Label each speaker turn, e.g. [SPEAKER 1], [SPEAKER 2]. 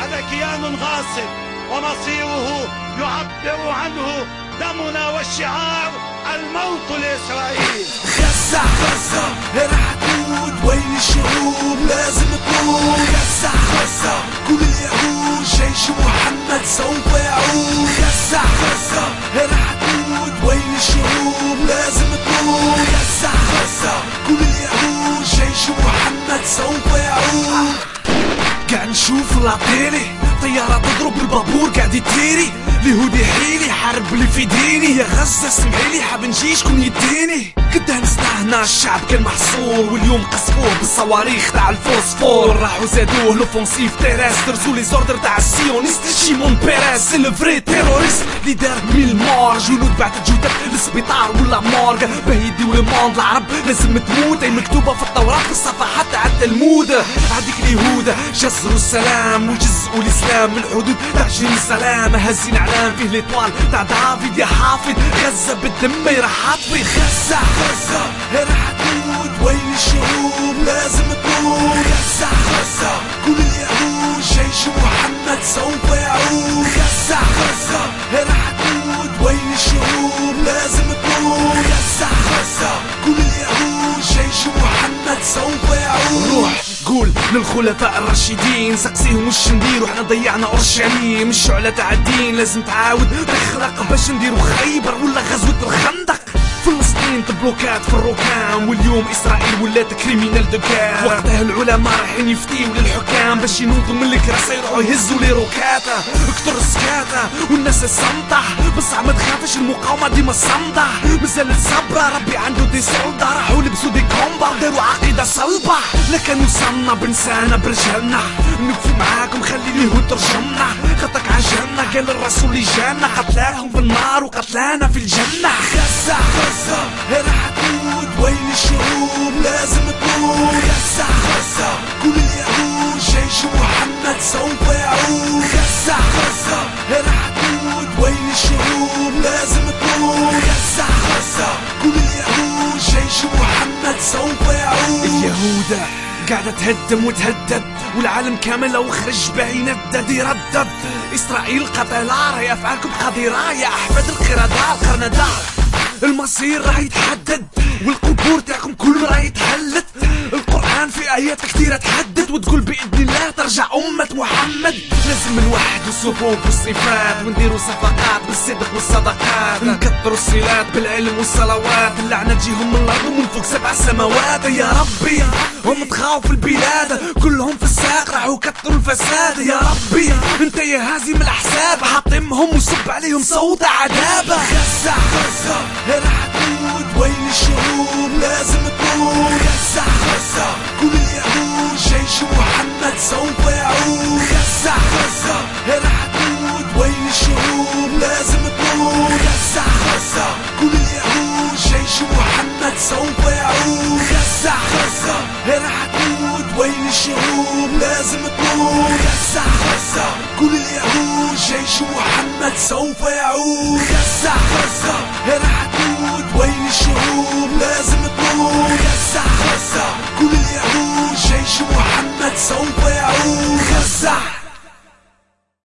[SPEAKER 1] هذا كيان غاصب ومصيره يعبر عنه دمنا والشعار الموت لإسرائيل.
[SPEAKER 2] غزة راح تعود، وين الشعوب لازم تقول غزة كل اليهود جيش محمد سوف يعود. غزة راح تعود، وين الشعوب لازم تقول غزة كل اليهود جيش محمد سوف يعود. قاعد نشوف العطيلي طيارة تضرب البابور قاعد يطيري، اليهودي حيلي حارب اللي في ديني. يا غزة اسمعيلي حاب نجي شكون يديني. كنت هنا الشعب كان محصور، واليوم قصفوه بالصواريخ تاع الفوسفور. راحوا زادوه لوفونسيف تيرستر سو لي زوردر تاع السيونيست شيمون بيريز. سي لو فري تيروريست اللي دار ميل مار. جنود بعتت جثث للسبيطار ولا مورغ باه يديو لموند. العرب لازم تموت، هي مكتوبة في التوراة في الصفحات تاع التلمود. هاديك اليهود جزروا السلام وجزءوا الاسلام من الحدود تاع جيروسلام. هازين اعلام فيه ليطوال تاع دافيد يا حافظ. غزة بالدم ما يرحط في غزة راح تعود، وين الشعوب لازم تقول غزة كل اليهود جيش محمد سوف يعود. غزة راح تعود، وين الشعوب لازم تقول غزة كل اليهود جيش محمد سوف يعود. روح قول للخلفاء الراشدين سقسيهم وش نديرو، احنا ضيعنا اورشليم. الشعلة تاع الدين لازم تعاود تخلق باش نديرو خيبر ولا غزوة الخندق. فلسطين تبلوكات في الركام، واليوم اسرائيل ولات كريمينال دوكان. وقتها العلماء رايحين يفتيو للحكام باش ينوضوا من الكراسي يروحوا يهزوا لي روكاتا. اكتر السكاتة والناس الصمتة، بصح ما تخافش المقاومة ديما صمدة. مازال الصبرة ربي عنده دي سولدة، راحوا لبسوا دي كومبا داروا عقيدة صلبة. لكن وصلنا بنسانا برجالنا، نوقفوا معاكم خلي اليهود ترجمنا. خطك عجلنا قال الرسول اللي جانا، قتلاهم في النار وقتلانا في الجنة. غزة راح تعود، وين الشعوب لازم تقول غزة كل اليهود جيش محمد سوف يعود. غزة راح تعود، وين الشعوب لازم تقول غزة كل اليهود جيش محمد سوف يعود. اليهود قاعدة تهدم وتهدد، والعالم كامل لو خرج باه يندد يردد. اسرائيل قتلة راهي افعالكم قذرة يا احفاد القردة القرندة. المصير راح يتحدد والقبور تاعكم كل راح يتهلت. القرآن في آيات كثيرة تحدد وتقول بإذن الله ترجع أمة محمد. لازم نوحدوا الصفوف والصفات ونديروا صفقات بالصدق والصدقات. نكثروا الصلات بالعلم والصلوات، اللعنة تجيهم من الأرض ومن فوق 7 سماوات. يا ربي هم تخاو في البلاد كلهم في الساق راحوا كثروا الفساد. يا ربي انت يا هازم الأحساب حاطمهم وصب عليهم صوت عذابة. غزة راح تعود، وين الشعوب لازم تقول غزة كل اليهود جيش محمد سوف يعود. غزة راح تعود، وين الشعوب لازم تقول غزة كل اليهود جيش محمد سوف يعود. غزة راح تعود، وين الشعوب لازم تقول غزة كل اليهود جيش محمد سوف يعود. غزة راح تعود، وين الشعوب لازم تقول غزة كل اليهود جيش محمد سوف يعود. غزة